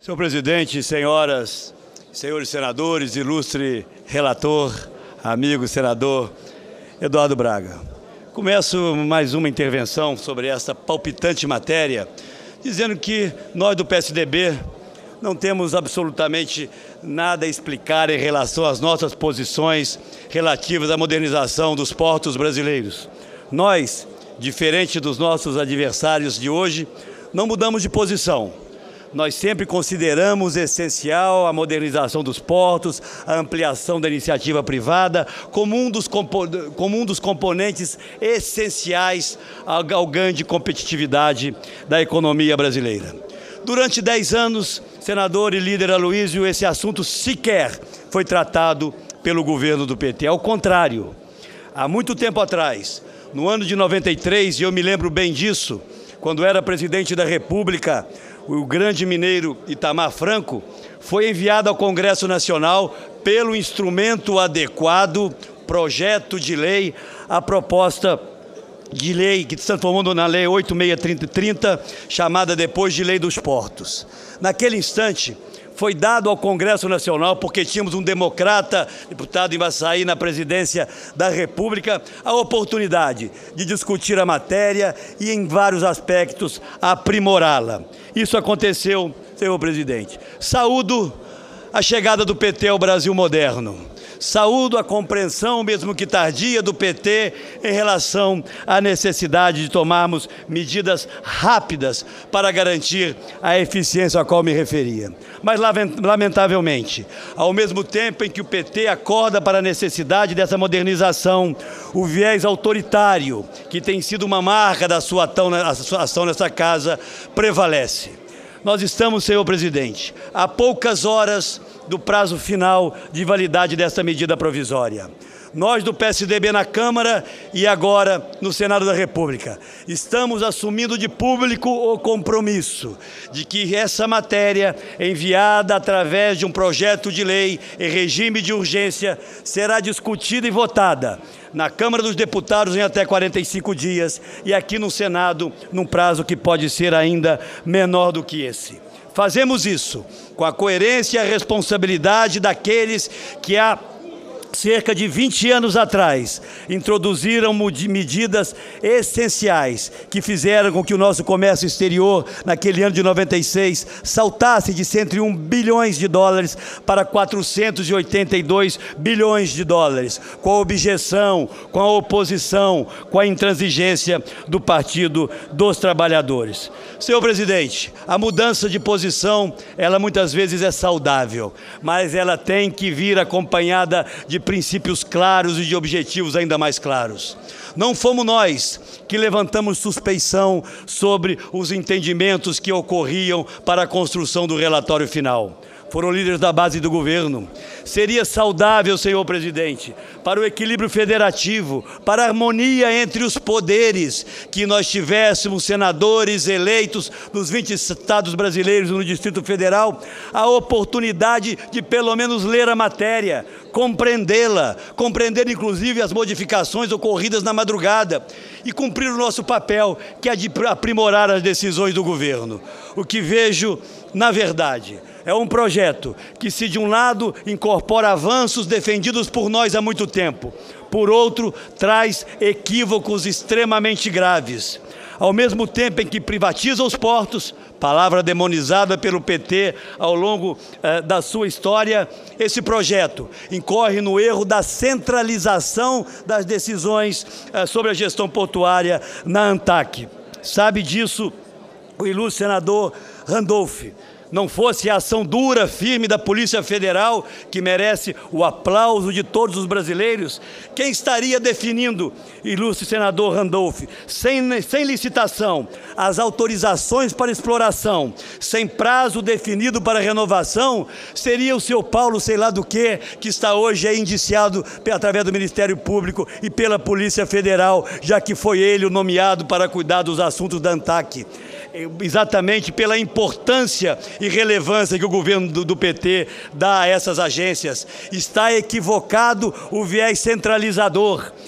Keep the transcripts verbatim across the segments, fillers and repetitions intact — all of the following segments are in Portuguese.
Senhor presidente, senhoras, senhores senadores, ilustre relator, amigo senador Eduardo Braga. Começo mais uma intervenção sobre essa palpitante matéria, dizendo que nós do P S D B não temos absolutamente nada a explicar em relação às nossas posições relativas à modernização dos portos brasileiros. Nós, diferente dos nossos adversários de hoje, não mudamos de posição. Nós sempre consideramos essencial a modernização dos portos, a ampliação da iniciativa privada, como um dos, compo como um dos componentes essenciais ao, ao ganho de competitividade da economia brasileira. Durante dez anos, senador e líder Aloysio, esse assunto sequer foi tratado pelo governo do P T. Ao contrário, há muito tempo atrás, no ano de noventa e três, e eu me lembro bem disso, quando era presidente da República, o grande mineiro Itamar Franco, foi enviado ao Congresso Nacional pelo instrumento adequado, projeto de lei, a proposta de lei que se transformou na Lei oito mil seiscentos e trinta, chamada depois de Lei dos Portos. Naquele instante, foi dado ao Congresso Nacional, porque tínhamos um democrata, deputado Embaçaí, na presidência da República, a oportunidade de discutir a matéria e, em vários aspectos, aprimorá-la. Isso aconteceu, senhor presidente. Saúdo a chegada do P T ao Brasil moderno. Saúdo a compreensão, mesmo que tardia, do P T em relação à necessidade de tomarmos medidas rápidas para garantir a eficiência a qual me referia. Mas, lamentavelmente, ao mesmo tempo em que o P T acorda para a necessidade dessa modernização, o viés autoritário, que tem sido uma marca da sua ação nessa casa, prevalece. Nós estamos, senhor presidente, a poucas horas do prazo final de validade desta medida provisória. Nós do P S D B na Câmara e agora no Senado da República estamos assumindo de público o compromisso de que essa matéria, enviada através de um projeto de lei em regime de urgência, será discutida e votada na Câmara dos Deputados em até quarenta e cinco dias e aqui no Senado num prazo que pode ser ainda menor do que esse. Fazemos isso com a coerência e a responsabilidade daqueles que há cerca de vinte anos atrás, introduziram medidas essenciais que fizeram com que o nosso comércio exterior, naquele ano de noventa e seis, saltasse de cento e um bilhões de dólares para quatrocentos e oitenta e dois bilhões de dólares, com a objeção, com a oposição, com a intransigência do Partido dos Trabalhadores. Senhor presidente, a mudança de posição, ela muitas vezes é saudável, mas ela tem que vir acompanhada de princípios claros e de objetivos ainda mais claros. Não fomos nós que levantamos suspeição sobre os entendimentos que ocorriam para a construção do relatório final. Foram líderes da base do governo. Seria saudável, senhor presidente, para o equilíbrio federativo, para a harmonia entre os poderes, que nós tivéssemos senadores eleitos nos vinte estados brasileiros e no Distrito Federal, a oportunidade de pelo menos ler a matéria, compreendê-la, compreender inclusive as modificações ocorridas na madrugada e cumprir o nosso papel, que é de aprimorar as decisões do governo. O que vejo, na verdade, é um projeto que, se de um lado incorpora avanços defendidos por nós há muito tempo, por outro traz equívocos extremamente graves. Ao mesmo tempo em que privatiza os portos, palavra demonizada pelo P T ao longo eh, da sua história, esse projeto incorre no erro da centralização das decisões eh, sobre a gestão portuária na ANTAQ. Sabe disso o ilustre senador Randolph. Não fosse a ação dura, firme da Polícia Federal, que merece o aplauso de todos os brasileiros, quem estaria definindo, ilustre senador Randolph, sem, sem licitação, as autorizações para exploração, sem prazo definido para renovação, seria o seu Paulo sei lá do que, que está hoje aí indiciado através do Ministério Público e pela Polícia Federal, já que foi ele o nomeado para cuidar dos assuntos da ANTAQ. Exatamente pela importância e relevância que o governo do, do P T dá a essas agências. Está equivocado o viés centralizador.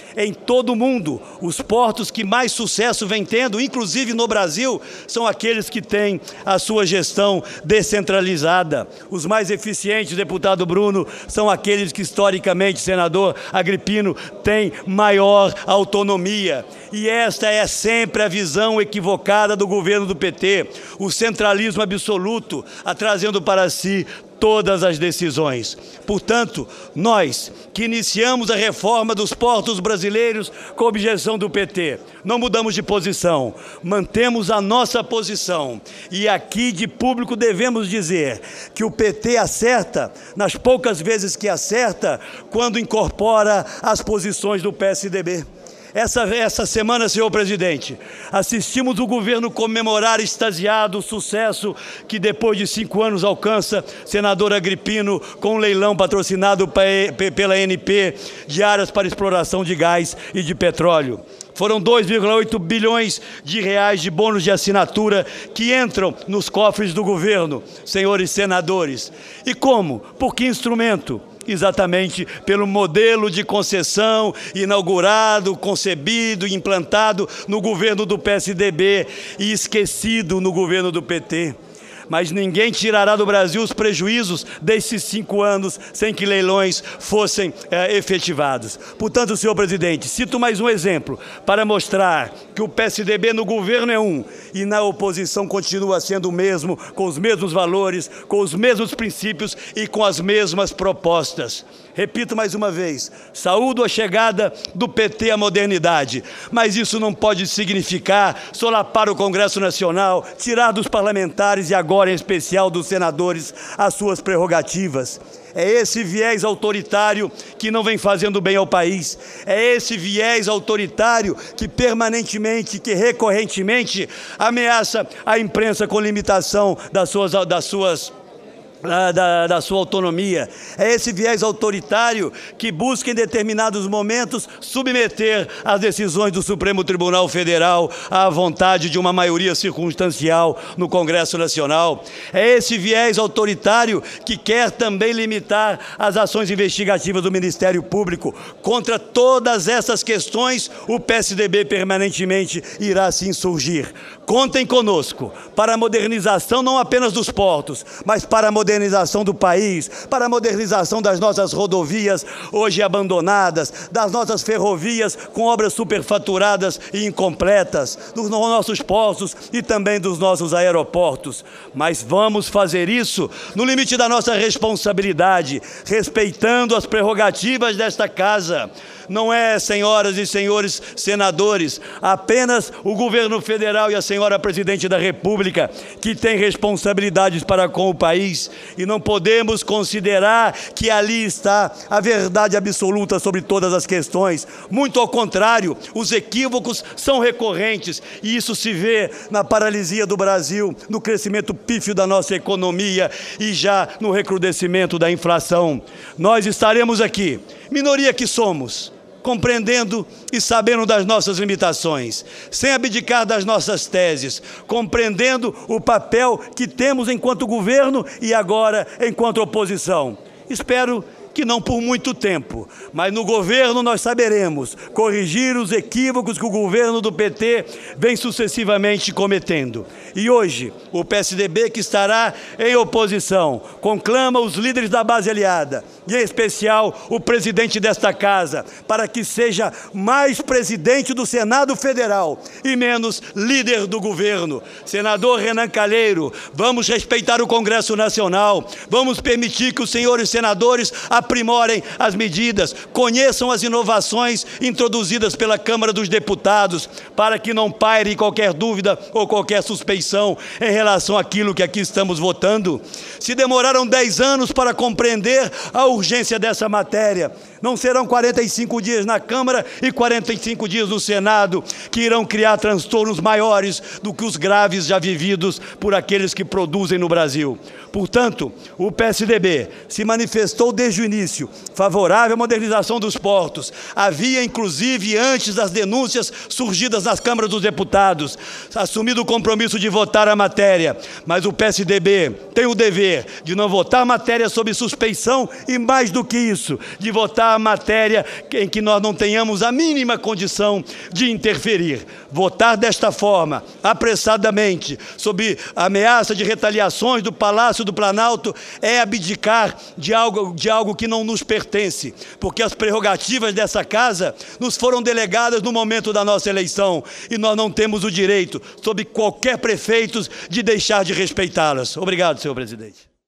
Em todo o mundo, os portos que mais sucesso vem tendo, inclusive no Brasil, são aqueles que têm a sua gestão descentralizada. Os mais eficientes, deputado Bruno, são aqueles que historicamente, senador Agripino, têm maior autonomia. E esta é sempre a visão equivocada do governo do P T, o centralismo absoluto, a trazendo para si todas as decisões. Portanto, nós que iniciamos a reforma dos portos brasileiros com objeção do P T, não mudamos de posição, mantemos a nossa posição. E aqui de público devemos dizer que o P T acerta, nas poucas vezes que acerta, quando incorpora as posições do P S D B. Essa, essa semana, senhor presidente, assistimos o governo comemorar extasiado o sucesso que depois de cinco anos alcança senador Agripino com um leilão patrocinado pela A N P de áreas para exploração de gás e de petróleo. Foram dois vírgula oito bilhões de reais de bônus de assinatura que entram nos cofres do governo, senhores senadores. E como? Por que instrumento? Exatamente pelo modelo de concessão inaugurado, concebido e implantado no governo do P S D B e esquecido no governo do P T. Mas ninguém tirará do Brasil os prejuízos desses cinco anos sem que leilões fossem é, efetivados. Portanto, senhor presidente, cito mais um exemplo para mostrar que o P S D B no governo é um e na oposição continua sendo o mesmo, com os mesmos valores, com os mesmos princípios e com as mesmas propostas. Repito mais uma vez, saúdo a chegada do P T à modernidade, mas isso não pode significar solapar o Congresso Nacional, tirar dos parlamentares e agora em especial dos senadores as suas prerrogativas. É esse viés autoritário que não vem fazendo bem ao país. É esse viés autoritário que permanentemente, que recorrentemente ameaça a imprensa com limitação das suas, das suas Da, da, da sua autonomia. É esse viés autoritário que busca em determinados momentos submeter as decisões do Supremo Tribunal Federal à vontade de uma maioria circunstancial no Congresso Nacional. É esse viés autoritário que quer também limitar as ações investigativas do Ministério Público. Contra todas essas questões, o P S D B permanentemente irá se insurgir. Contem conosco para a modernização não apenas dos portos, mas para a modernização do país, para a modernização das nossas rodovias hoje abandonadas, das nossas ferrovias com obras superfaturadas e incompletas, dos nossos portos e também dos nossos aeroportos. Mas vamos fazer isso no limite da nossa responsabilidade, respeitando as prerrogativas desta casa. Não é, senhoras e senhores senadores, apenas o governo federal e a senhora presidente da República que tem responsabilidades para com o país, e não podemos considerar que ali está a verdade absoluta sobre todas as questões. Muito ao contrário, os equívocos são recorrentes e isso se vê na paralisia do Brasil, no crescimento pífio da nossa economia e já no recrudescimento da inflação. Nós estaremos aqui, minoria que somos, compreendendo e sabendo das nossas limitações, sem abdicar das nossas teses, compreendendo o papel que temos enquanto governo e agora enquanto oposição. Espero que não por muito tempo, mas no governo nós saberemos corrigir os equívocos que o governo do P T vem sucessivamente cometendo. E hoje, o P S D B, que estará em oposição, conclama os líderes da base aliada, e em especial o presidente desta casa, para que seja mais presidente do Senado Federal e menos líder do governo. Senador Renan Calheiro, vamos respeitar o Congresso Nacional, vamos permitir que os senhores senadores aprimorem as medidas, conheçam as inovações introduzidas pela Câmara dos Deputados, para que não paire qualquer dúvida ou qualquer suspeição em relação àquilo que aqui estamos votando. Se demoraram dez anos para compreender a urgência dessa matéria, não serão quarenta e cinco dias na Câmara e quarenta e cinco dias no Senado que irão criar transtornos maiores do que os graves já vividos por aqueles que produzem no Brasil. Portanto, o P S D B se manifestou desde o início início, favorável à modernização dos portos. Havia, inclusive, antes das denúncias surgidas nas câmaras dos deputados, assumido o compromisso de votar a matéria. Mas o P S D B tem o dever de não votar a matéria sob suspeição e, mais do que isso, de votar a matéria em que nós não tenhamos a mínima condição de interferir. Votar desta forma, apressadamente, sob a ameaça de retaliações do Palácio do Planalto, é abdicar de algo, de algo que não nos pertence, porque as prerrogativas dessa casa nos foram delegadas no momento da nossa eleição e nós não temos o direito, sob qualquer prefeito, de deixar de respeitá-las. Obrigado, senhor presidente.